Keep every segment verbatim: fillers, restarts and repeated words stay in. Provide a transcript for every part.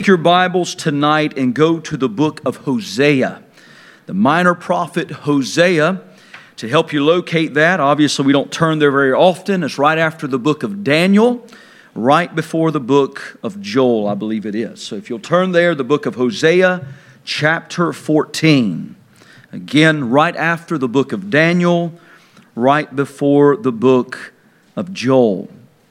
Your Bibles tonight and go to the book of Hosea, the minor prophet Hosea. To help you locate that, obviously we don't turn there very often. It's right after the book of Daniel, right before the book of Joel, I believe it is. So if you'll turn there, the book of Hosea, chapter fourteen. Again, right after the book of Daniel, right before the book of Joel.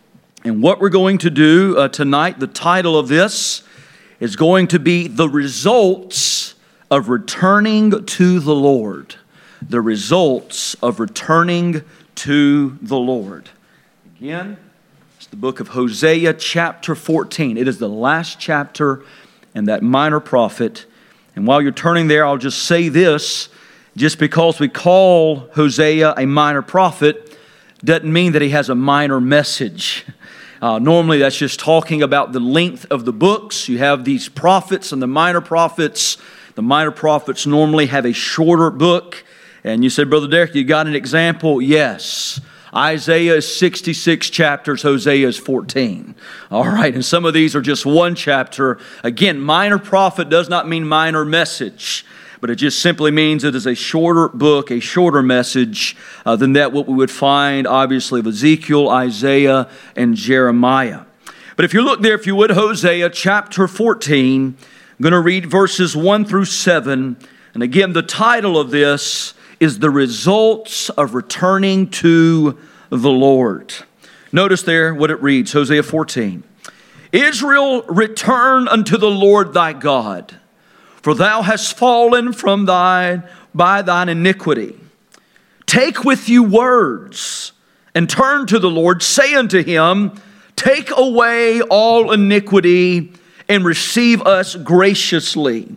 And what we're going to do uh, tonight, the title of this is going to be The Results of Returning to the Lord. The Results of Returning to the Lord. Again, it's the book of Hosea, chapter fourteen. It is the last chapter in that minor prophet. And while you're turning there, I'll just say this. Just because we call Hosea a minor prophet doesn't mean that he has a minor message. Uh, normally, that's just talking about the length of the books. You have these prophets and the minor prophets. The minor prophets normally have a shorter book. And you say, Brother Derek, you got an example? Yes. Isaiah is sixty-six chapters, Hosea is fourteen. All right, and some of these are just one chapter. Again, minor prophet does not mean minor message, but it just simply means it is a shorter book, a shorter message uh, than that what we would find, obviously, of Ezekiel, Isaiah, and Jeremiah. But if you look there, if you would, Hosea chapter fourteen, I'm going to read verses one through seven. And again, the title of this is The Results of Returning to the Lord. Notice there what it reads, Hosea fourteen. Israel, return unto the Lord thy God, for thou hast fallen from thine by thine iniquity. Take with you words, and turn to the Lord. Say unto him, take away all iniquity, and receive us graciously.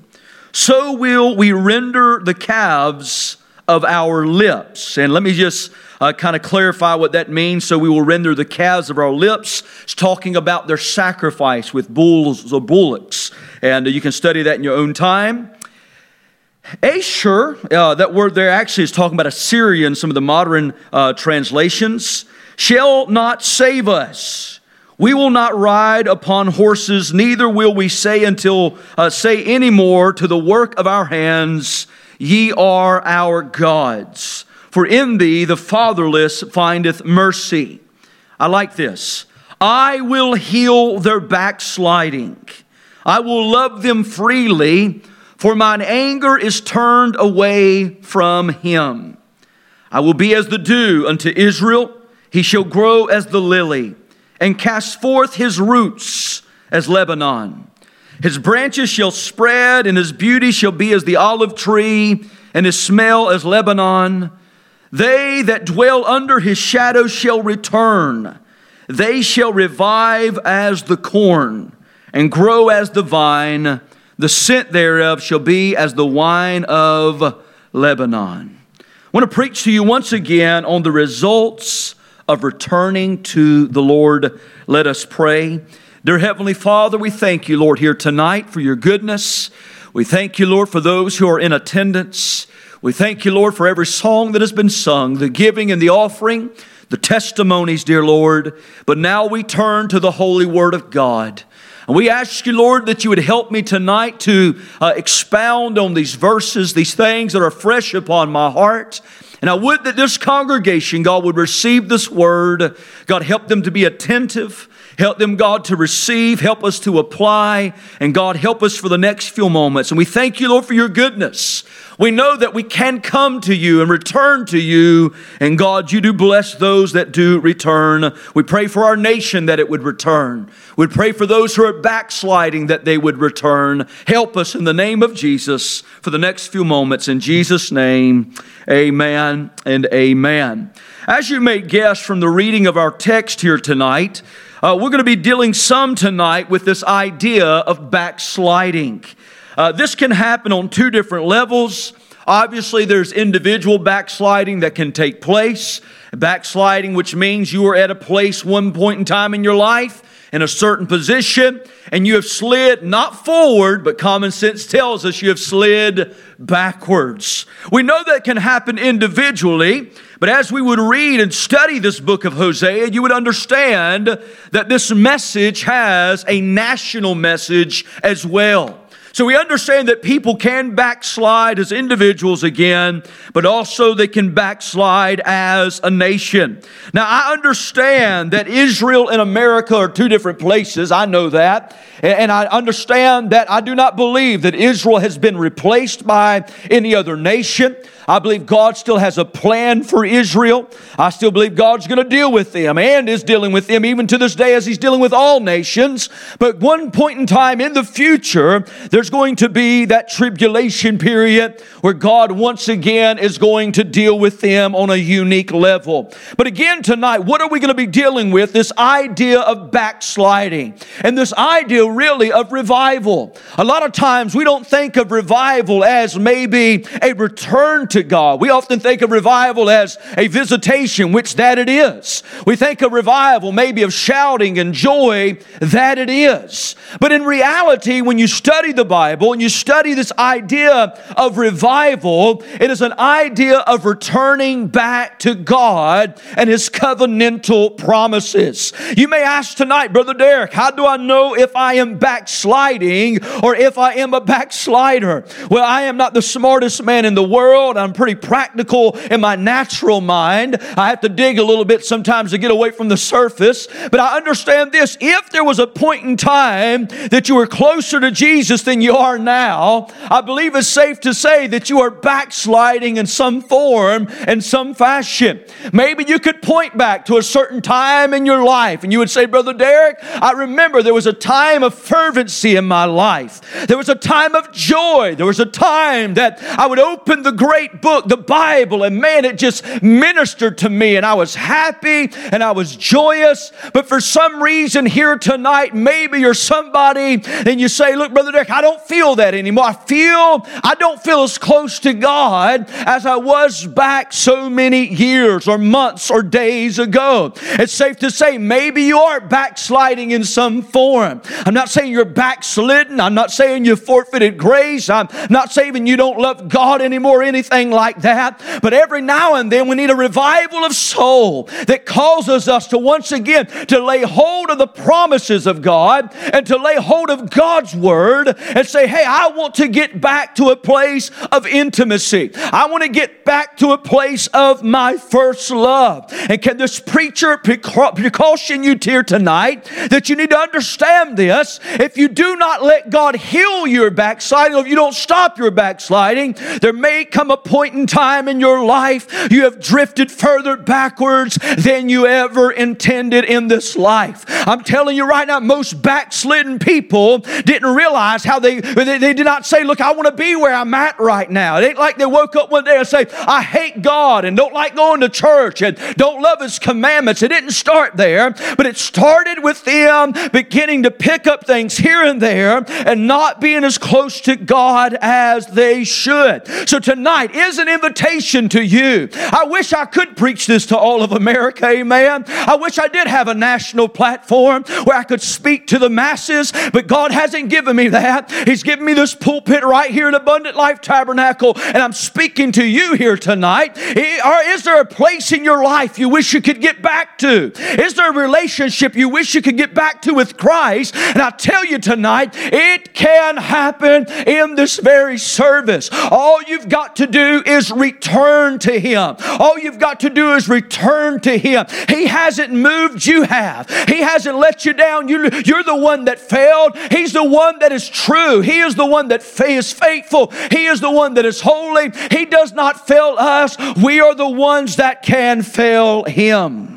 So will we render the calves of our lips. And let me just uh, kind of clarify what that means. So we will render the calves of our lips. It's talking about their sacrifice with bulls or bullocks. And uh, you can study that in your own time. Asher, uh, that word there actually is talking about Assyria in some of the modern uh, translations, shall not save us. We will not ride upon horses, neither will we say until uh, say any more to the work of our hands, ye are our gods. For in thee the fatherless findeth mercy. I like this. I will heal their backsliding. I will love them freely, for mine anger is turned away from him. I will be as the dew unto Israel. He shall grow as the lily, and cast forth his roots as Lebanon. His branches shall spread, and his beauty shall be as the olive tree, and his smell as Lebanon. They that dwell under his shadow shall return. They shall revive as the corn, and grow as the vine. The scent thereof shall be as the wine of Lebanon. I want to preach to you once again on the results of returning to the Lord. Let us pray. Dear Heavenly Father, we thank you, Lord, here tonight for your goodness. We thank you, Lord, for those who are in attendance. We thank you, Lord, for every song that has been sung, the giving and the offering, the testimonies, dear Lord. But now we turn to the holy word of God. And we ask you, Lord, that you would help me tonight to uh, expound on these verses, these things that are fresh upon my heart. And I would that this congregation, God, would receive this word. God, help them to be attentive. Help them, God, to receive. Help us to apply. And God, help us for the next few moments. And we thank you, Lord, for your goodness. We know that we can come to you and return to you. And God, you do bless those that do return. We pray for our nation that it would return. We pray for those who are backsliding that they would return. Help us in the name of Jesus for the next few moments. In Jesus' name, amen and amen. As you may guess from the reading of our text here tonight, uh, we're going to be dealing some tonight with this idea of backsliding. Uh, this can happen on two different levels. Obviously, there's individual backsliding that can take place. Backsliding, which means you were at a place one point in time in your life, in a certain position, and you have slid not forward, but common sense tells us you have slid backwards. We know that can happen individually, but as we would read and study this book of Hosea, you would understand that this message has a national message as well. So we understand that people can backslide as individuals again, but also they can backslide as a nation. Now, I understand that Israel and America are two different places. I know that. And I understand that I do not believe that Israel has been replaced by any other nation. I believe God still has a plan for Israel. I still believe God's going to deal with them and is dealing with them even to this day as He's dealing with all nations. But one point in time in the future, there's going to be that tribulation period where God once again is going to deal with them on a unique level. But again tonight, what are we going to be dealing with? This idea of backsliding and this idea really of revival. A lot of times we don't think of revival as maybe a return to God. We often think of revival as a visitation, which that it is. We think of revival maybe of shouting and joy, that it is. But in reality, when you study the Bible and you study this idea of revival, it is an idea of returning back to God and His covenantal promises. You may ask tonight, Brother Derek, how do I know if I am backsliding or if I am a backslider? Well, I am not the smartest man in the world. I'm pretty practical in my natural mind. I have to dig a little bit sometimes to get away from the surface. But I understand this. If there was a point in time that you were closer to Jesus than you are now, I believe it's safe to say that you are backsliding in some form, in some fashion. Maybe you could point back to a certain time in your life and you would say, Brother Derek, I remember there was a time of fervency in my life. There was a time of joy. There was a time that I would open the great book, the Bible, and man, it just ministered to me and I was happy and I was joyous. But for some reason here tonight, maybe you're somebody and you say, look, Brother Derek, I don't feel that anymore. I feel, I don't feel as close to God as I was back so many years or months or days ago. It's safe to say maybe you are backsliding in some form. I'm not saying you're backslidden. I'm not saying you forfeited grace. I'm not saying you don't love God anymore or anything like that. But every now and then we need a revival of soul that causes us to once again to lay hold of the promises of God and to lay hold of God's Word and say, hey, I want to get back to a place of intimacy. I want to get back to a place of my first love. And can this preacher precaution you here tonight that you need to understand this? If you do not let God heal your backsliding, or if you don't stop your backsliding, there may come a point in time in your life you have drifted further backwards than you ever intended in this life. I'm telling you right now, most backslidden people didn't realize how they, they, they did not say, look, I want to be where I'm at right now. It ain't like they woke up one day and say, I hate God and don't like going to church and don't love His commandments. It didn't start there, but it started with them beginning to pick up things here and there and not being as close to God as they should. So tonight is an invitation to you. I wish I could preach this to all of America, amen. I wish I did have a national platform where I could speak to the masses, but God hasn't given me that. He's given me this pulpit right here at Abundant Life Tabernacle, and I'm speaking to you here tonight. Or is there a place in your life you wish you could get back to? Is there a relationship you wish you could get back to with Christ? And I tell you tonight, it can happen in this very service. All you've got to do is return to Him. All you've got to do is return to Him. He hasn't moved, you have. He hasn't let you down. You, you're the one that failed. He's the one that is true. He is the one that is faithful. He is the one that is holy. He does not fail us. We are the ones that can fail Him.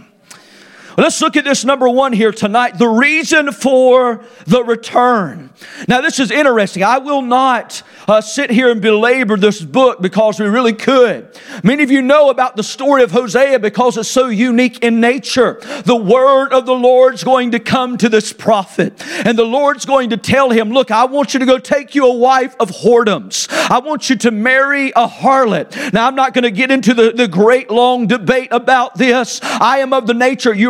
Let's look at this number one here tonight. The reason for the return. Now this is interesting. I will not uh, sit here and belabor this book because we really could. Many of you know about the story of Hosea because it's so unique in nature. The word of the Lord's going to come to this prophet. And the Lord's going to tell him, look, I want you to go take you a wife of whoredoms. I want you to marry a harlot. Now I'm not going to get into the, the great long debate about this. I am of the nature you are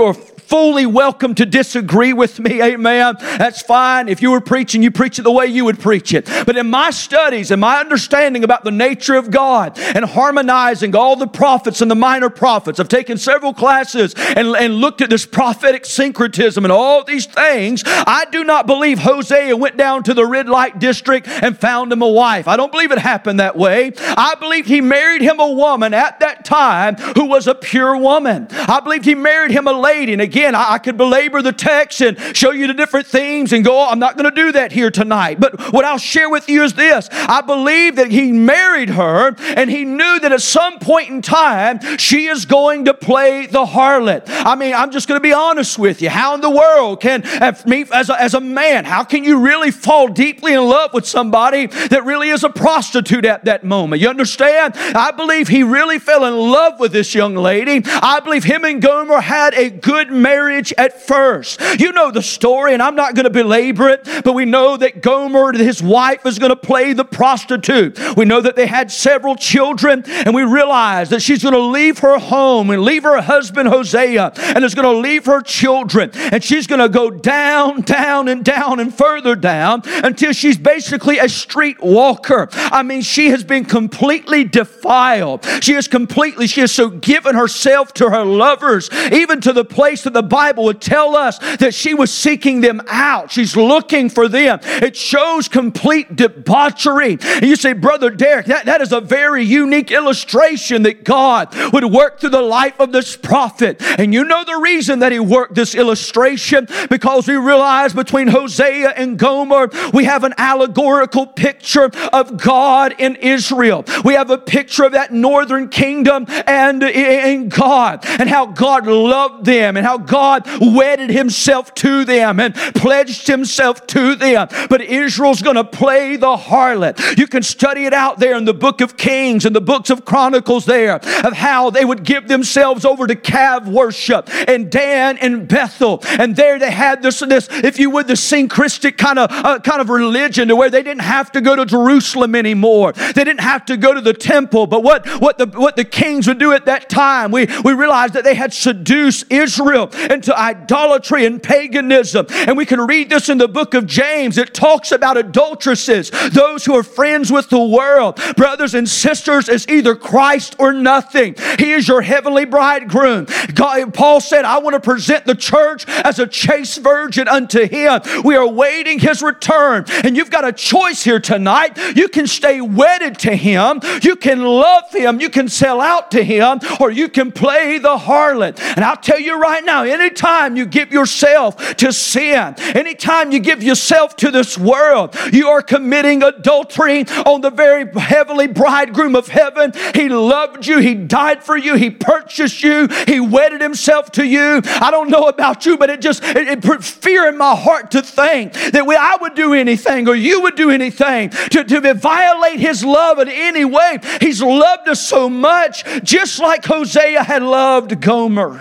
fully welcome to disagree with me, amen. That's fine. If you were preaching, you preach it the way you would preach it. But in my studies and my understanding about the nature of God and harmonizing all the prophets and the minor prophets, I've taken several classes and, and looked at this prophetic syncretism and all these things. I do not believe Hosea went down to the red light district and found him a wife. I don't believe it happened that way. I believe he married him a woman at that time who was a pure woman. I believe he married him a lady. And again, I, I could belabor the text and show you the different themes and go, I'm not going to do that here tonight. But what I'll share with you is this. I believe that he married her and he knew that at some point in time, she is going to play the harlot. I mean, I'm just going to be honest with you. How in the world can, me as a, as a man, how can you really fall deeply in love with somebody that really is a prostitute at that moment? You understand? I believe he really fell in love with this young lady. I believe him and Gomer had a good marriage at first. You know the story, and I'm not going to belabor it, but we know that Gomer, his wife, is going to play the prostitute. We know that they had several children, and we realize that she's going to leave her home and leave her husband Hosea, and is going to leave her children, and she's going to go down, down, and down, and further down until she's basically a street walker. I mean, she has been completely defiled. She is completely, she has so given herself to her lovers, even to the place that the Bible would tell us that she was seeking them out. She's looking for them. It shows complete debauchery. And you say, Brother Derek, that, that is a very unique illustration that God would work through the life of this prophet. And you know the reason that he worked this illustration, because we realize between Hosea and Gomer, we have an allegorical picture of God in Israel. We have a picture of that northern kingdom and in God, and how God loved them, and how God wedded himself to them and pledged himself to them. But Israel's going to play the harlot. You can study it out there in the book of Kings and the books of Chronicles there, of how they would give themselves over to calf worship and Dan and Bethel. And there they had this, this if you would, the syncretic kind of uh, kind of religion, to where they didn't have to go to Jerusalem anymore. They didn't have to go to the temple. But what, what the what the kings would do at that time, we, we realized that they had seduced Israel into idolatry and paganism. And we can read this in the book of James. It talks about adulteresses, those who are friends with the world. Brothers and sisters, it's either Christ or nothing. He is your heavenly bridegroom. God, Paul said, I want to present the church as a chaste virgin unto him. We are awaiting his return. And you've got a choice here tonight. You can stay wedded to him. You can love him. You can sell out to him, or you can play the harlot. And I'll tell you right now, anytime you give yourself to sin, anytime you give yourself to this world, you are committing adultery on the very heavenly bridegroom of heaven. He loved you. He died for you. He purchased you. He wedded himself to you. I don't know about you, but it just it, it put fear in my heart to think that we, I would do anything, or you would do anything to, to violate his love in any way. He's loved us so much, just like Hosea had loved Gomer.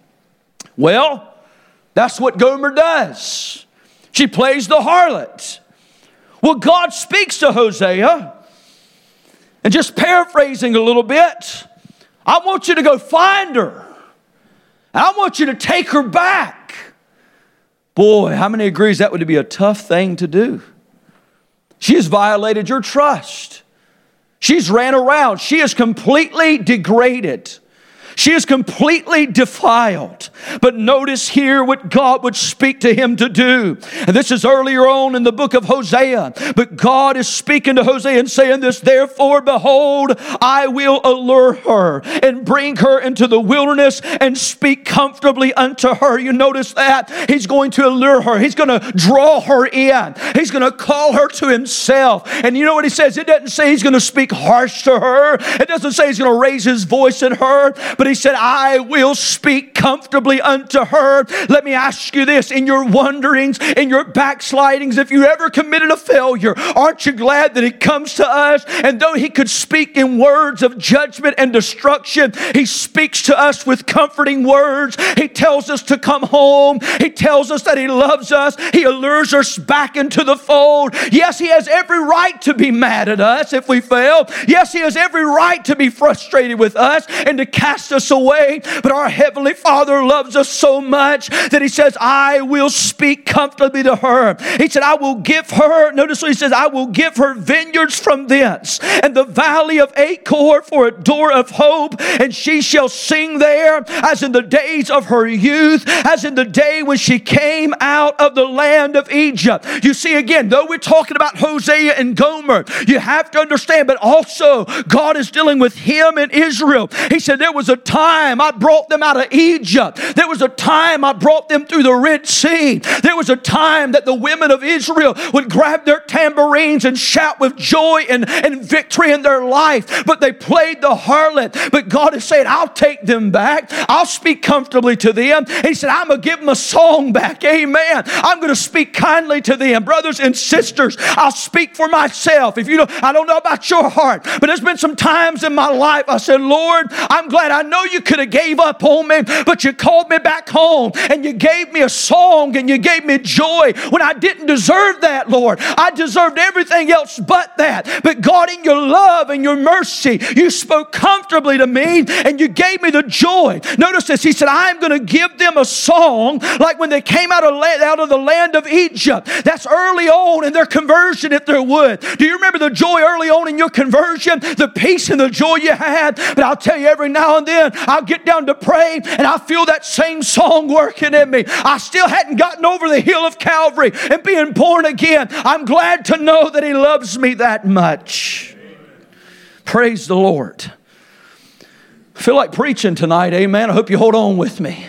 Well, that's what Gomer does. She plays the harlot. Well, God speaks to Hosea, and just paraphrasing a little bit, I want you to go find her. And I want you to take her back. Boy, how many agrees that would be a tough thing to do? She has violated your trust. She's ran around. She is completely degraded. She is completely defiled. But notice here what God would speak to him to do. And this is earlier on in the book of Hosea. But God is speaking to Hosea and saying this, therefore, behold, I will allure her and bring her into the wilderness and speak comfortably unto her. You notice that? He's going to allure her. He's going to draw her in. He's going to call her to himself. And you know what he says? It doesn't say he's going to speak harsh to her. It doesn't say he's going to raise his voice at her. But he said, I will speak comfortably unto her. Let me ask you this, in your wanderings, in your backslidings, if you ever committed a failure, aren't you glad that he comes to us? And though he could speak in words of judgment and destruction, he speaks to us with comforting words. He tells us to come home. He tells us that he loves us. He allures us back into the fold. Yes, he has every right to be mad at us if we fail. Yes, he has every right to be frustrated with us and to cast us away. But our Heavenly Father loves us so much that He says, I will speak comfortably to her. He said, I will give her, notice what He says, I will give her vineyards from thence, and the valley of Achor for a door of hope, and she shall sing there as in the days of her youth, as in the day when she came out of the land of Egypt. You see, again, though we're talking about Hosea and Gomer, you have to understand, but also God is dealing with him and Israel. He said, there was a time I brought them out of Egypt. There was a time I brought them through the Red Sea. There was a time that the women of Israel would grab their tambourines and shout with joy and, and victory in their life, but they played the harlot. But God is saying, I'll take them back. I'll speak comfortably to them. He said, I'm going to give them a song back. Amen. I'm going to speak kindly to them. Brothers and sisters, I'll speak for myself. If you don't, I don't know about your heart, but there's been some times in my life I said, Lord, I'm glad. I know you could have gave up on me, but you called me back home and you gave me a song and you gave me joy when I didn't deserve that, Lord. I deserved everything else but that. But God, in your love and your mercy, you spoke comfortably to me and you gave me the joy. Notice this. He said, I'm going to give them a song like when they came out of, out of the land of Egypt. That's early on in their conversion, if there would. Do you remember the joy early on in your conversion? The peace and the joy you had? But I'll tell you, every now and then I'll get down to pray and I feel that same song working in me. I still hadn't gotten over the hill of Calvary and being born again. I'm glad to know that He loves me that much. Praise the Lord. I feel like preaching tonight, amen. I hope you hold on with me.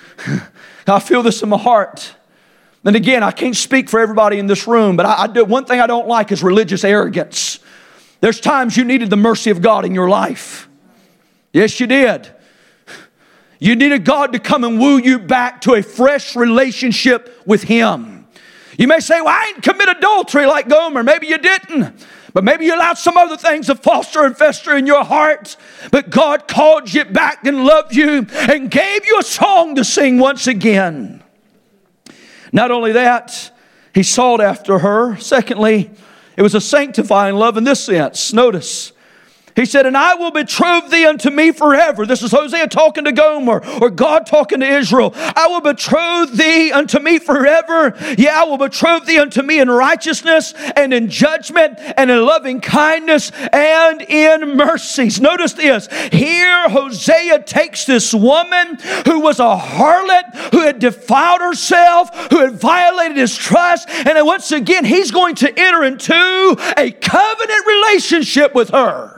I feel this in my heart. And again, I can't speak for everybody in this room, but I, I do, one thing I don't like is religious arrogance. There's times you needed the mercy of God in your life. Yes, you did. You needed God to come and woo you back to a fresh relationship with Him. You may say, well, I didn't commit adultery like Gomer. Maybe you didn't. But maybe you allowed some other things to foster and fester in your heart. But God called you back and loved you and gave you a song to sing once again. Not only that, He sought after her. Secondly, it was a sanctifying love in this sense. Notice, He said, and I will betroth thee unto me forever. This is Hosea talking to Gomer, or God talking to Israel. I will betroth thee unto me forever. Yeah, I will betroth thee unto me in righteousness and in judgment and in loving kindness and in mercies. Notice this. Here Hosea takes this woman who was a harlot, who had defiled herself, who had violated his trust. And then once again, he's going to enter into a covenant relationship with her.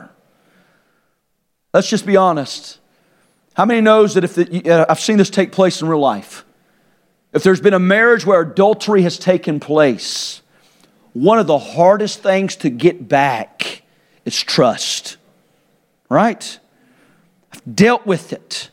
Let's just be honest. How many knows that if the, uh, I've seen this take place in real life. If there's been a marriage where adultery has taken place, one of the hardest things to get back is trust. Right? I've dealt with it.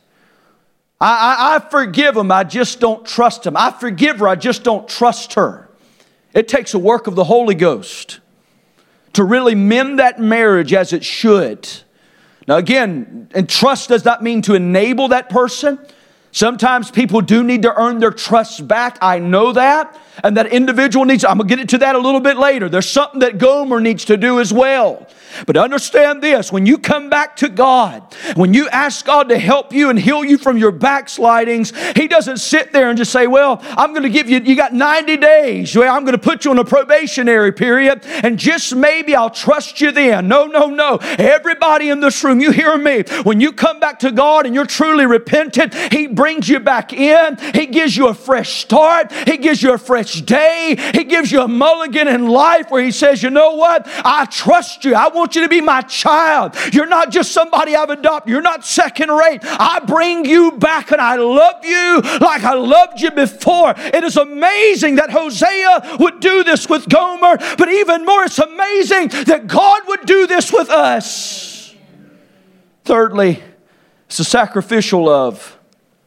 I, I, I forgive him, I just don't trust him. I forgive her, I just don't trust her. It takes a work of the Holy Ghost to really mend that marriage as it should. Now again, and trust does not mean to enable that person. Sometimes people do need to earn their trust back. I know that. And that individual needs, I'm going to get into that a little bit later. There's something that Gomer needs to do as well. But understand this, when you come back to God, when you ask God to help you and heal you from your backslidings, He doesn't sit there and just say, well, I'm going to give you, you got ninety days. Well, I'm going to put you on a probationary period and just maybe I'll trust you then. No, no, no. Everybody in this room, you hear me. When you come back to God and you're truly repentant, He brings you back in. He gives you a fresh start. He gives you a fresh day. He gives you a mulligan in life where He says, you know what? I trust you. I want you to be my child. You're not just somebody I've adopted. You're not second rate. I bring you back and I love you like I loved you before. It is amazing that Hosea would do this with Gomer, but even more, it's amazing that God would do this with us. Thirdly, it's a sacrificial love.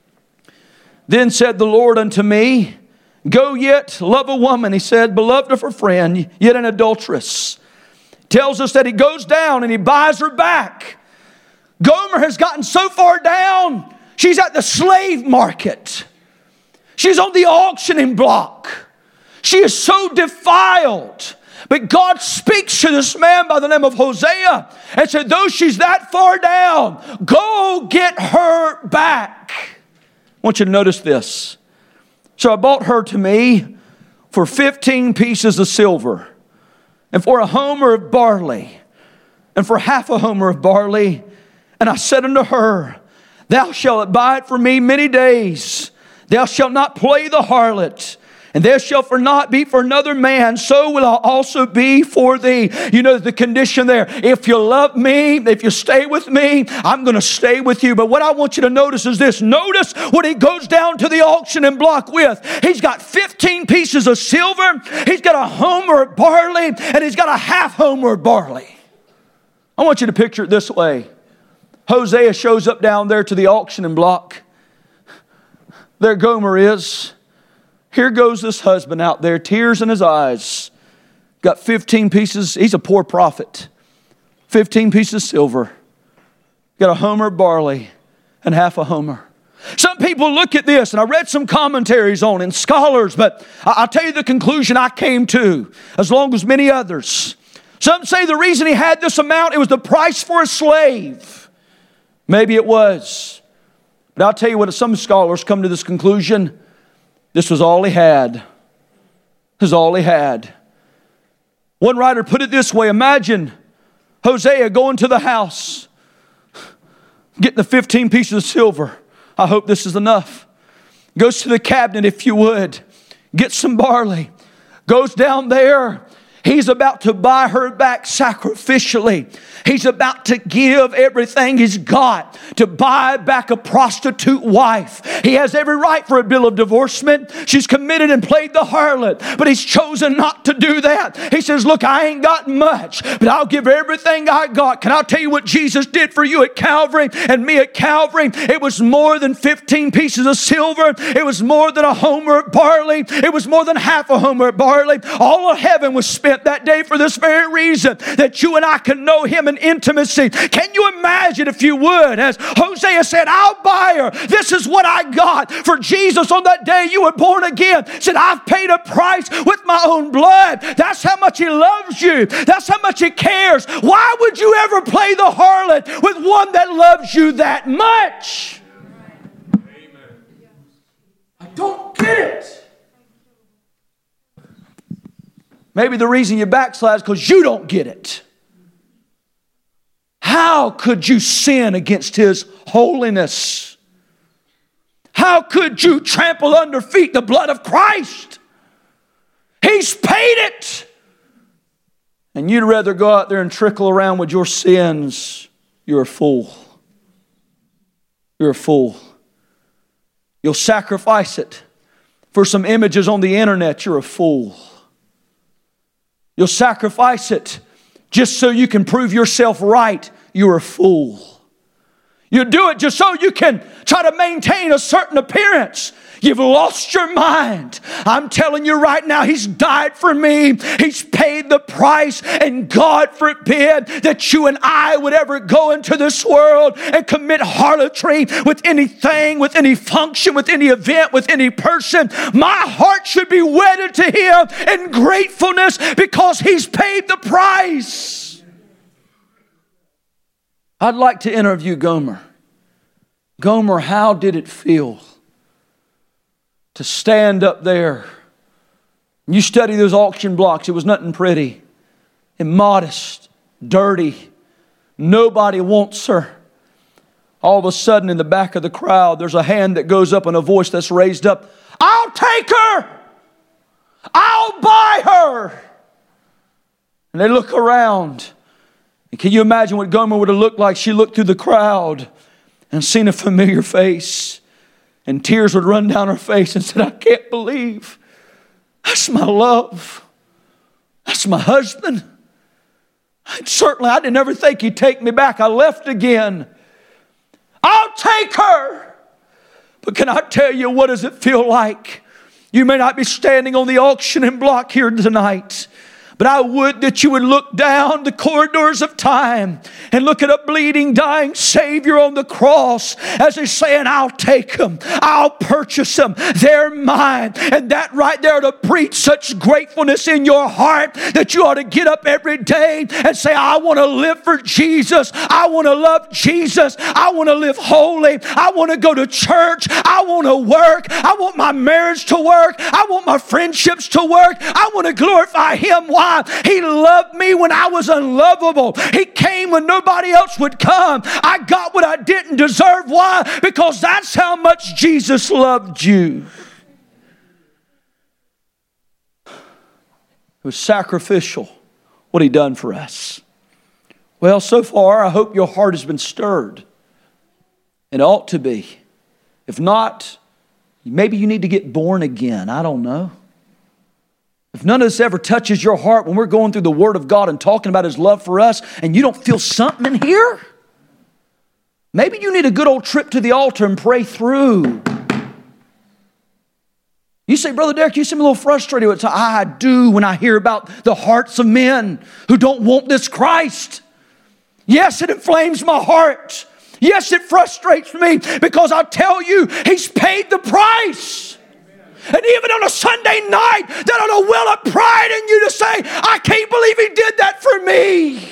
Then said the Lord unto me, go yet, love a woman, He said, beloved of her friend, yet an adulteress. Tells us that he goes down and he buys her back. Gomer has gotten so far down, she's at the slave market. She's on the auctioning block. She is so defiled But God speaks to this man by the name of Hosea and said, though she's that far down, go get her back. I want you to notice this. So I bought her to me for fifteen pieces of silver, and for a homer of barley, and for half a homer of barley. And I said unto her, thou shalt abide for me many days. Thou shalt not play the harlot. And there shall for not be for another man, so will I also be for thee. You know the condition there. If you love me, if you stay with me, I'm going to stay with you. But what I want you to notice is this. Notice what he goes down to the auction block with. He's got fifteen pieces of silver. He's got a homer of barley. And he's got a half homer of barley. I want you to picture it this way. Hosea shows up down there to the auction block. There Gomer is. Here goes this husband out there, tears in his eyes. Got fifteen pieces. He's a poor prophet. fifteen pieces of silver. Got a homer of barley and half a homer. Some people look at this, and I read some commentaries on it, and scholars, but I'll tell you the conclusion I came to, as long as many others. Some say the reason he had this amount, it was the price for a slave. Maybe it was. But I'll tell you what, some scholars come to this conclusion. This was all he had. This was all he had. One writer put it this way. Imagine Hosea going to the house, getting the fifteen pieces of silver. I hope this is enough. Goes to the cabinet, if you would. Gets some barley. Goes down there. He's about to buy her back sacrificially. He's about to give everything he's got to buy back a prostitute wife. He has every right for a bill of divorcement. She's committed and played the harlot, but he's chosen not to do that. He says, look, I ain't got much, but I'll give her everything I got. Can I tell you what Jesus did for you at Calvary and me at Calvary? It was more than fifteen pieces of silver. It was more than a homer of barley. It was more than half a homer of barley. All of heaven was spent that day for this very reason, that you and I can know Him in intimacy. Can you imagine, if you would, as Hosea said, I'll buy her. This is what I got for Jesus on that day you were born again. Said, I've paid a price with my own blood. That's how much He loves you. That's how much He cares. Why would you ever play the harlot with one that loves you that much? Amen. I don't get it. Maybe the reason you backslide is because you don't get it. How could you sin against His holiness? How could you trample under feet the blood of Christ? He's paid it. And you'd rather go out there and trickle around with your sins. You're a fool. You're a fool. You'll sacrifice it for some images on the internet. You're a fool. You'll sacrifice it just so you can prove yourself right. You're a fool. You do it just so you can try to maintain a certain appearance. You've lost your mind. I'm telling you right now, He's died for me. He's paid the price. And God forbid that you and I would ever go into this world and commit harlotry with anything, with any function, with any event, with any person. My heart should be wedded to Him in gratefulness because He's paid the price. I'd like to interview Gomer. Gomer, how did it feel to stand up there? You study those auction blocks. It was nothing pretty, immodest, dirty. Nobody wants her. All of a sudden in the back of the crowd, there's a hand that goes up and a voice that's raised up. I'll take her. I'll buy her. And they look around. And can you imagine what Gomer would have looked like? She looked through the crowd and seen a familiar face. And tears would run down her face and said, I can't believe that's my love. That's my husband. And certainly I didn't ever think He'd take me back. I left again. I'll take her. But can I tell you, what does it feel like? You may not be standing on the auction block here tonight, But I would that you would look down the corridors of time and look at a bleeding, dying Savior on the cross as He's saying, I'll take them. I'll purchase them. They're mine. And that right there to breed such gratefulness in your heart that you ought to get up every day and say, I want to live for Jesus. I want to love Jesus. I want to live holy. I want to go to church. I want to work. I want my marriage to work. I want my friendships to work. I want to glorify Him. Why? He loved me when I was unlovable. He came when nobody else would come. I got what I didn't deserve. Why? Because that's how much Jesus loved you. It was sacrificial, what He done for us. Well, so far, I hope your heart has been stirred. It ought to be. If not, maybe you need to get born again. I don't know. If none of this ever touches your heart when we're going through the Word of God and talking about His love for us, and you don't feel something in here, maybe you need a good old trip to the altar and pray through. You say, Brother Derek, you seem a little frustrated. It's, I do when I hear about the hearts of men who don't want this Christ. Yes, it inflames my heart. Yes, it frustrates me because I tell you, He's paid the price. And even on a Sunday night, that ought to well up pride in you to say, I can't believe He did that for me.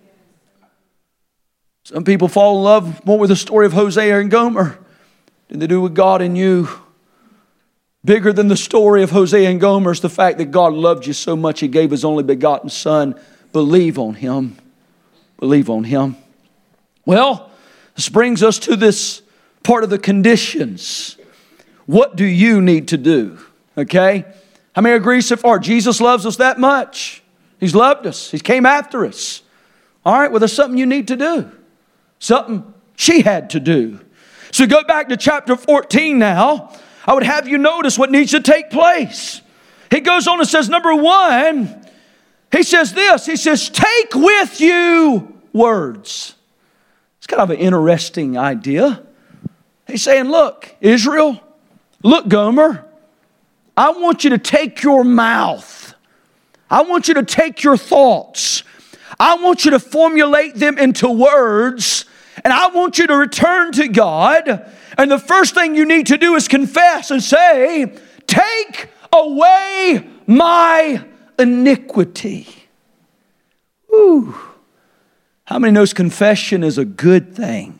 Some people fall in love more with the story of Hosea and Gomer than they do with God and you. Bigger than the story of Hosea and Gomer is the fact that God loved you so much He gave His only begotten Son. Believe on Him. Believe on Him. Well, this brings us to this part of the conditions. What do you need to do? Okay? How many agree so far? Jesus loves us that much. He's loved us. He came after us. All right, well, there's something you need to do. Something she had to do. So go back to chapter fourteen now. I would have you notice what needs to take place. He goes on and says, number one, he says this. He says, take with you words. It's kind of an interesting idea. He's saying, look, Israel, look, Gomer, I want you to take your mouth. I want you to take your thoughts. I want you to formulate them into words. And I want you to return to God. And the first thing you need to do is confess and say, take away my iniquity. Whew. How many knows confession is a good thing?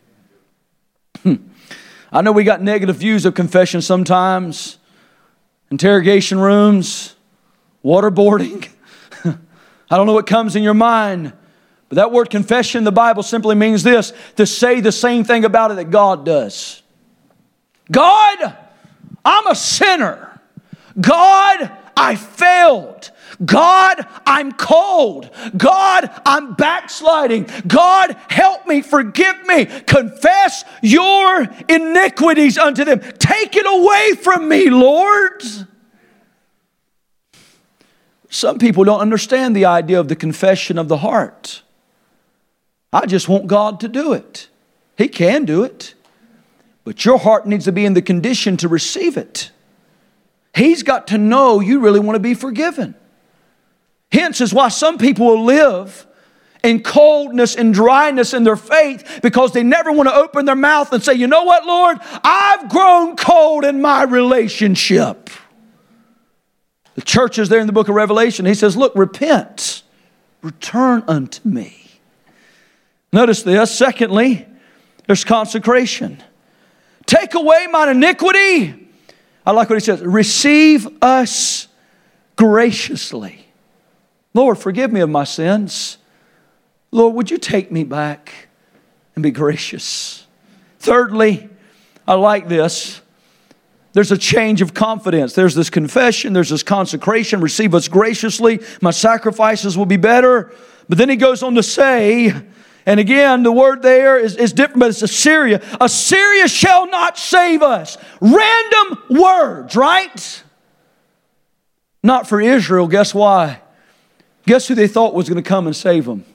I know we got negative views of confession sometimes. Interrogation rooms, waterboarding. I don't know what comes in your mind. But that word confession in the Bible simply means this: to say the same thing about it that God does. God, I'm a sinner. God, I failed. God, I'm cold. God, I'm backsliding. God, help me, forgive me. Confess your iniquities unto them. Take it away from me, Lord. Some people don't understand the idea of the confession of the heart. I just want God to do it. He can do it. But your heart needs to be in the condition to receive it. He's got to know you really want to be forgiven. Hence is why some people will live in coldness and dryness in their faith because they never want to open their mouth and say, you know what, Lord? I've grown cold in my relationship. The church is there in the book of Revelation. He says, look, repent. Return unto me. Notice this. Secondly, there's consecration. Take away mine iniquity. I like what he says. Receive us graciously. Lord, forgive me of my sins. Lord, would you take me back and be gracious? Thirdly, I like this. There's a change of confidence. There's this confession. There's this consecration. Receive us graciously. My sacrifices will be better. But then he goes on to say, and again, the word there is, is different, but it's Assyria. Assyria shall not save us. Random words, right? Not for Israel. Guess why? Guess who they thought was going to come and save them?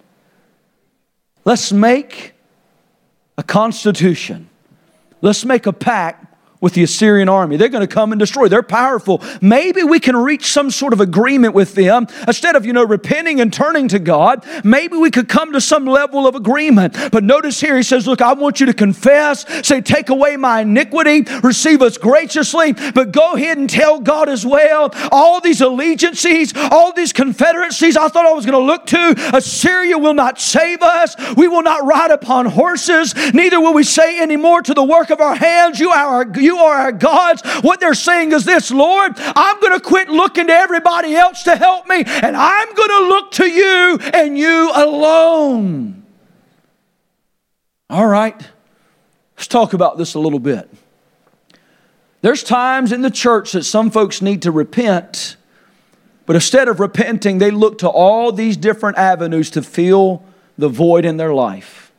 Let's make a constitution. Let's make a pact with the Assyrian army. They're going to come and destroy. They're powerful. Maybe we can reach some sort of agreement with them. Instead of, you know, repenting and turning to God, maybe we could come to some level of agreement. But notice here, he says, look, I want you to confess, say, take away my iniquity, receive us graciously, but go ahead and tell God as well, all these allegiances, all these confederacies I thought I was going to look to, Assyria will not save us. We will not ride upon horses. Neither will we say anymore to the work of our hands, you are our You are our gods. What they're saying is this, Lord, I'm going to quit looking to everybody else to help me, and I'm going to look to you and you alone. All right, let's talk about this a little bit. There's times in the church that some folks need to repent, but instead of repenting, they look to all these different avenues to fill the void in their life.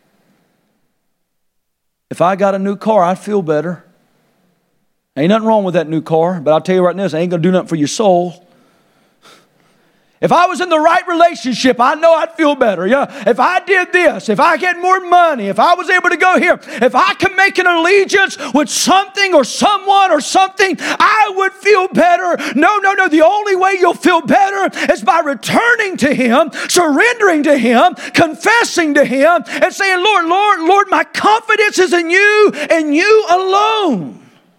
If I got a new car, I'd feel better. Ain't nothing wrong with that new car, but I'll tell you right now, it ain't going to do nothing for your soul. If I was in the right relationship, I know I'd feel better. Yeah. If I did this, if I get more money, if I was able to go here, if I can make an allegiance with something or someone or something, I would feel better. No, no, no. The only way you'll feel better is by returning to Him, surrendering to Him, confessing to Him, and saying, Lord, Lord, Lord, my confidence is in you and you alone.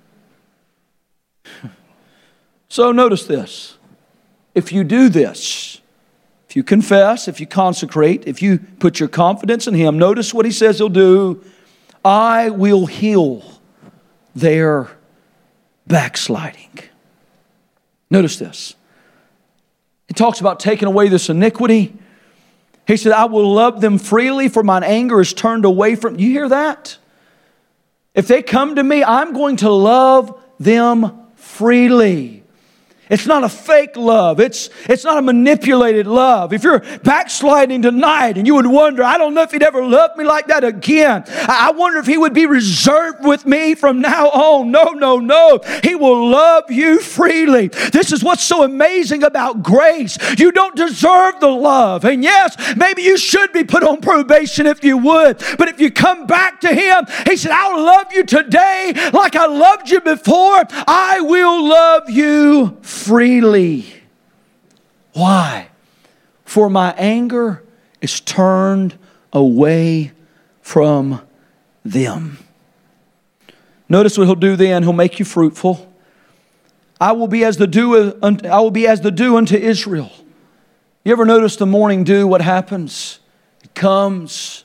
So notice this. If you do this, if you confess, if you consecrate, if you put your confidence in Him, notice what He says He'll do. I will heal their backsliding. Notice this. He talks about taking away this iniquity. He said, I will love them freely, for mine anger is turned away from... You hear that? If they come to me, I'm going to love them freely. It's not a fake love. It's, it's not a manipulated love. If you're backsliding tonight and you would wonder, I don't know if He'd ever love me like that again. I wonder if He would be reserved with me from now on. No, no, no. He will love you freely. This is what's so amazing about grace. You don't deserve the love. And yes, maybe you should be put on probation if you would. But if you come back to Him, He said, I'll love you today like I loved you before. I will love you freely. Why? For my anger is turned away from them. Notice what He'll do then. He'll make you fruitful. I will be as the dew, I will be as the dew unto Israel. You ever notice the morning dew, what happens? It comes.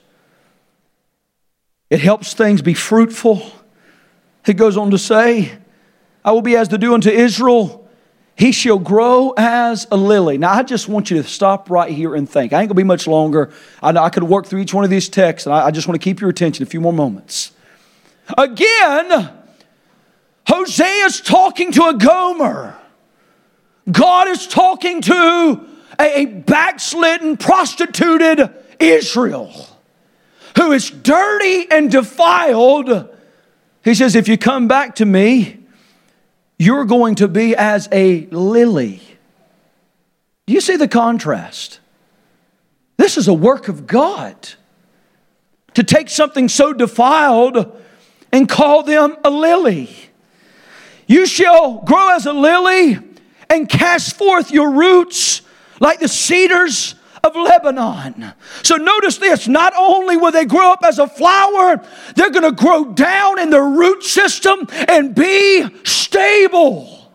It helps things be fruitful. It goes on to say, I will be as the dew unto Israel. He shall grow as a lily. Now, I just want you to stop right here and think. I ain't going to be much longer. I know I could work through each one of these texts, and I just want to keep your attention a few more moments. Again, Hosea is talking to a Gomer. God is talking to a backslidden, prostituted Israel who is dirty and defiled. He says, if you come back to me, you're going to be as a lily. Do you see the contrast? This is a work of God. To take something so defiled and call them a lily. You shall grow as a lily and cast forth your roots like the cedars of Lebanon. So notice this, not only will they grow up as a flower, they're going to grow down in the root system and be stable.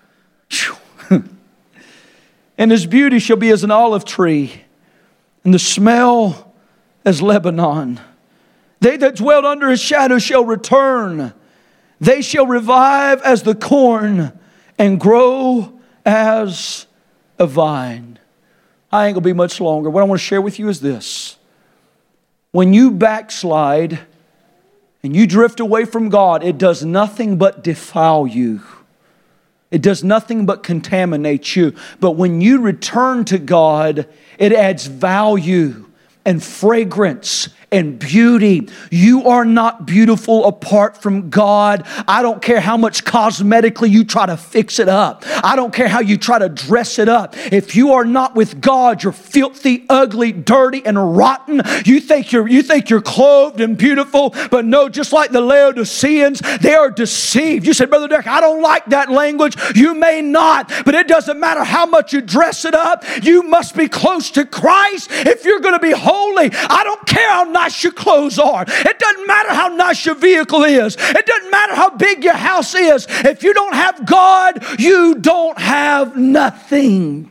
And His beauty shall be as an olive tree, and the smell as Lebanon. They that dwelt under His shadow shall return. They shall revive as the corn and grow as a vine. I ain't going to be much longer. What I want to share with you is this. When you backslide and you drift away from God, it does nothing but defile you. It does nothing but contaminate you. But when you return to God, it adds value and fragrance and beauty. You are not beautiful apart from God. I don't care how much cosmetically you try to fix it up. I don't care how you try to dress it up. If you are not with God, you're filthy, ugly, dirty, and rotten. You think you're, you think you're clothed and beautiful, but no, just like the Laodiceans, they are deceived. You said, Brother Derek, I don't like that language. You may not, but it doesn't matter how much you dress it up. You must be close to Christ if you're going to be holy. I don't care how nice your clothes are. It doesn't matter how nice your vehicle is. It doesn't matter how big your house is. If you don't have God, you don't have nothing.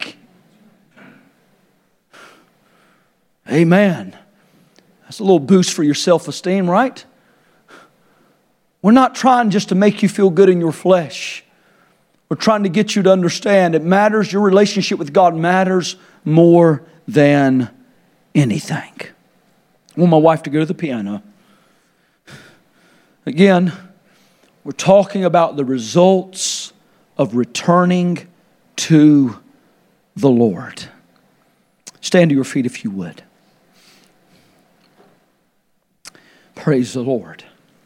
Amen. That's a little boost for your self-esteem, right? We're not trying just to make you feel good in your flesh. We're trying to get you to understand it matters. Your relationship with God matters more than anything. I want my wife to go to the piano. Again, we're talking about the results of returning to the Lord. Stand to your feet if you would. Praise the Lord.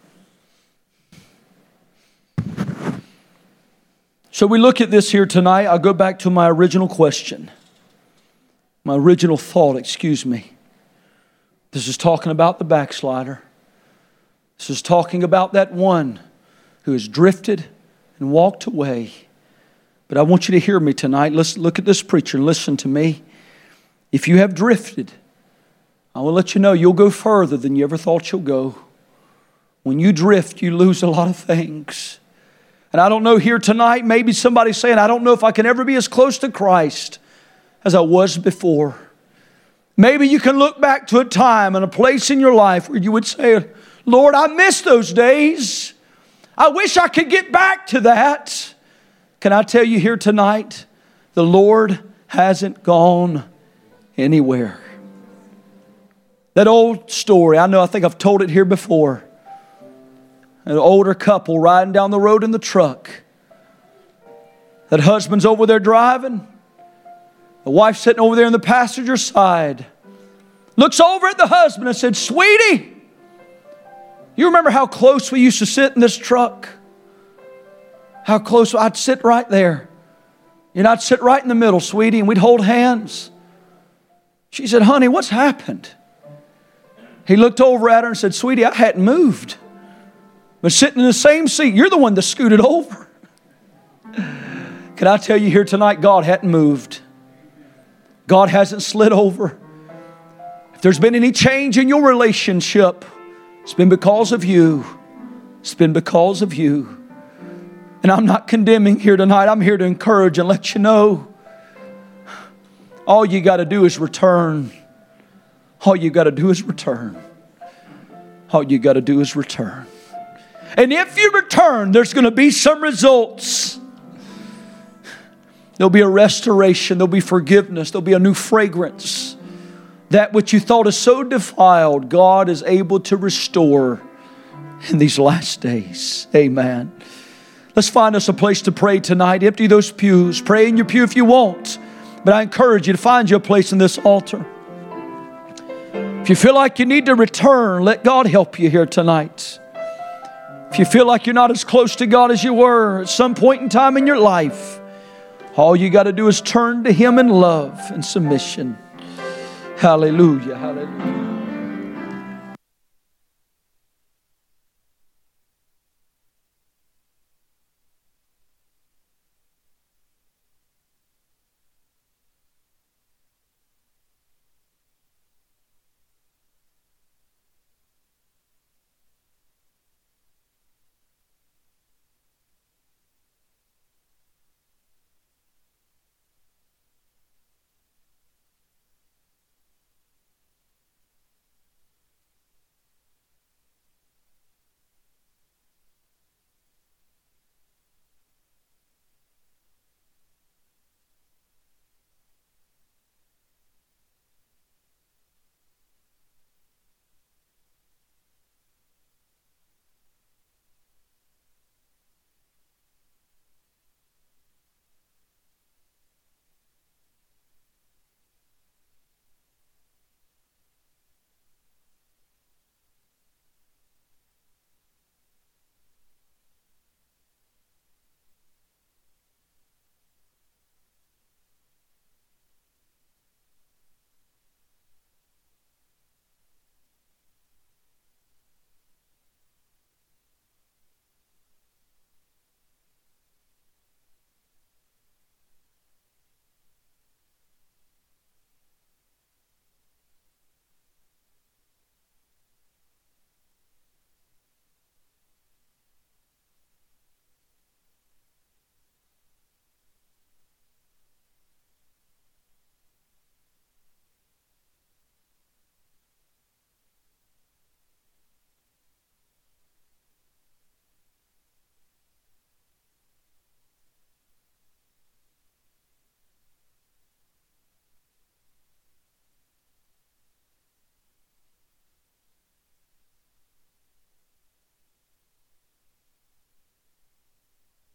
So we look at this here tonight. I'll go back to my original question. My original thought, excuse me. This is talking about the backslider. This is talking about that one who has drifted and walked away. But I want you to hear me tonight. Let's look at this preacher and listen to me. If you have drifted, I will let you know you'll go further than you ever thought you'll go. When you drift, you lose a lot of things. And I don't know here tonight, maybe somebody's saying, I don't know if I can ever be as close to Christ as I was before. Maybe you can look back to a time and a place in your life where you would say, Lord, I miss those days. I wish I could get back to that. Can I tell you here tonight, the Lord hasn't gone anywhere. That old story, I know, I think I've told it here before. An older couple riding down the road in the truck. That husband's over there driving. The wife sitting over there on the passenger side. Looks over at the husband and said, Sweetie, you remember how close we used to sit in this truck? How close I'd sit right there. And I'd sit right in the middle, sweetie, and we'd hold hands. She said, honey, what's happened? He looked over at her and said, sweetie, I hadn't moved. But sitting in the same seat, you're the one that scooted over. Can I tell you here tonight, God hadn't moved. God hasn't slid over. If there's been any change in your relationship, it's been because of you. It's been because of you. And I'm not condemning here tonight. I'm here to encourage and let you know. All you got to do is return. All you got to do is return. All you got to do is return. And if you return, there's going to be some results. There'll be a restoration. There'll be forgiveness. There'll be a new fragrance. That which you thought is so defiled, God is able to restore in these last days. Amen. Let's find us a place to pray tonight. Empty those pews. Pray in your pew if you want. But I encourage you to find you a place in this altar. If you feel like you need to return, let God help you here tonight. If you feel like you're not as close to God as you were at some point in time in your life, all you got to do is turn to Him in love and submission. Hallelujah, hallelujah.